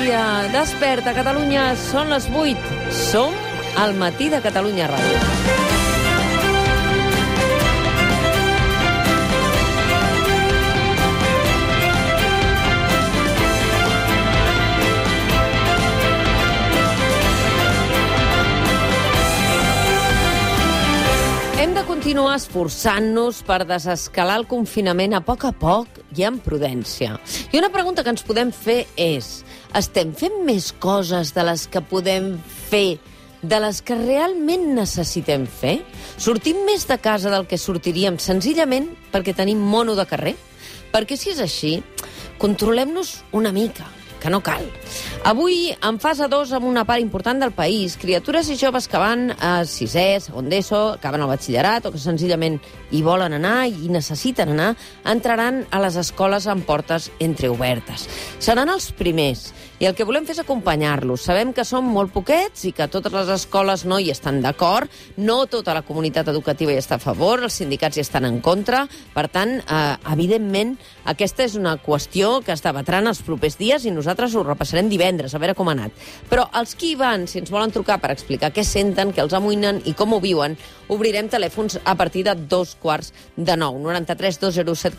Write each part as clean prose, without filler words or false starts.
dia. Desperta, Catalunya. Són les 8. Som al Matí de Catalunya Ràdio. Hem de continuar esforçant-nos per desescalar el confinament a poc i amb prudència. I una pregunta que ens podem fer és: estem fent més coses de les que podem fer, de les que realment necessitem fer? Sortim més de casa del que sortiríem senzillament perquè tenim mono de carrer? Perquè si és així, controlem-nos una mica, que no cal. Avui, en fase 2, amb una part important del país, criatures i joves que van a sisè, segon d'ESO, acaben el batxillerat o que senzillament hi volen anar i necessiten anar, entraran a les escoles amb portes entreobertes. Seran els primers i el que volem fer és acompanyar-los. Sabem que són molt poquets i que totes les escoles no hi estan d'acord, no tota la comunitat educativa hi està a favor, els sindicats hi estan en contra. Per tant, evidentment, aquesta és una qüestió que es debatran els propers dies i nosaltres ho repassarem divendres, a veure com ha anat. Però els que hi van, si ens volen trucar per explicar què senten, què els amoïnen i com ho viuen, obrirem telèfons a partir de 8:45, 93 207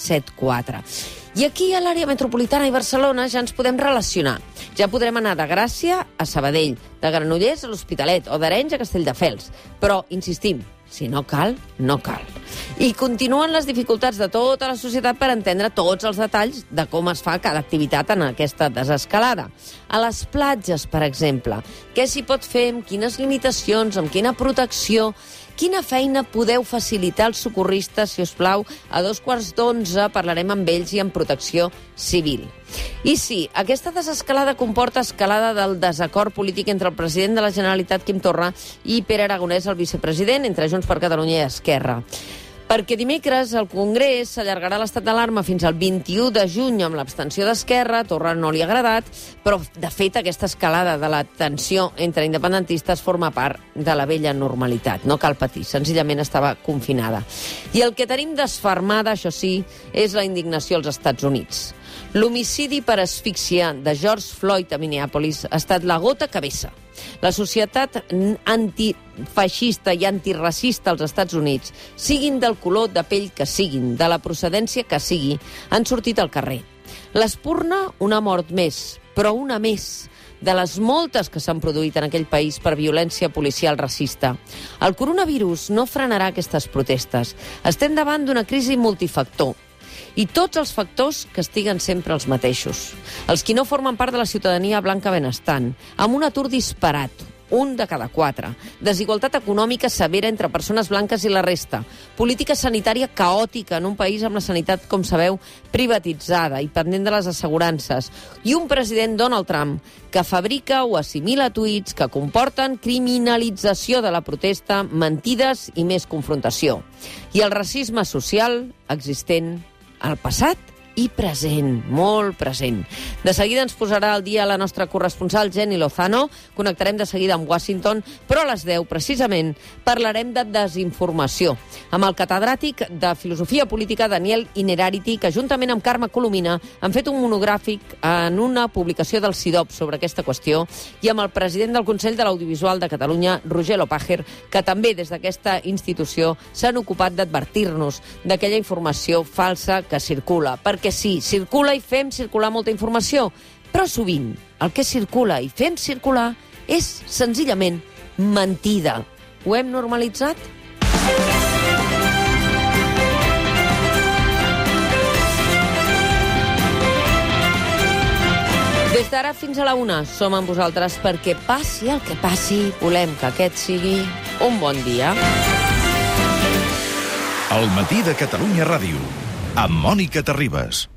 474. I aquí, a l'àrea metropolitana i Barcelona, ja ens podem relacionar. Ja podrem anar de Gràcia a Sabadell, de Granollers a l'Hospitalet o d'Arenys a Castelldefels. Però, insistim, si no cal, no cal. I continuen les dificultats de tota la societat per entendre tots els detalls de com es fa cada activitat en aquesta desescalada. A les platges, per exemple, què s'hi pot fer, amb quines limitacions, amb quina protecció? Quina feina podeu facilitar als socorristes, si us plau? A 11:15 parlarem amb ells i amb protecció civil. I sí, aquesta desescalada comporta escalada del desacord polític entre el president de la Generalitat, Quim Torra, i Pere Aragonès, el vicepresident, entre Junts per Catalunya i Esquerra. Perquè dimecres el Congrés s'allargarà l'estat d'alarma fins al 21 de juny amb l'abstenció d'Esquerra. Torra no li ha agradat, però de fet aquesta escalada de la tensió entre independentistes forma part de la vella normalitat. No cal patir, senzillament estava confinada. I el que tenim desfermada, això sí, és la indignació als Estats Units. L'homicidi per asfíxia de George Floyd a Minneapolis ha estat la gota que vessa. La societat antifeixista i antiracista als Estats Units, siguin del color de pell que siguin, de la procedència que sigui, han sortit al carrer. L'Espurna, una mort més, però una més, de les moltes que s'han produït en aquell país per violència policial racista. El coronavirus no frenarà aquestes protestes. Estem davant d'una crisi multifactor. I tots els factors castiguen sempre els mateixos. Els qui no formen part de la ciutadania blanca benestant, amb un atur disparat, 1 de cada 4. Desigualtat econòmica severa entre persones blanques i la resta. Política sanitària caòtica en un país amb la sanitat, com sabeu, privatitzada i pendent de les assegurances. I un president, Donald Trump, que fabrica o assimila tuits que comporten criminalització de la protesta, mentides i més confrontació. I el racisme social existent al passat i present, molt present. De seguida ens posarà al dia la nostra corresponsal Jenny Lozano. Connectarem de seguida amb Washington, però a les 10, precisament, parlarem de desinformació amb el catedràtic de Filosofia Política Daniel Innerarity, que juntament amb Carme Colomina han fet un monogràfic en una publicació del CIDOB sobre aquesta qüestió, i amb el president del Consell de l'Audiovisual de Catalunya, Roger Lopàger, que també des d'aquesta institució s'han ocupat d'advertir-nos d'aquella informació falsa que circula. Perquè sí, circula i fem circular molta informació, però sovint el que circula i fem circular és senzillament mentida. Ho hem normalitzat? Des d'ara fins a la 1 som amb vosaltres perquè passi el que passi, volem que aquest sigui un bon dia. El Matí de Catalunya Ràdio, amb Mònica Terribas.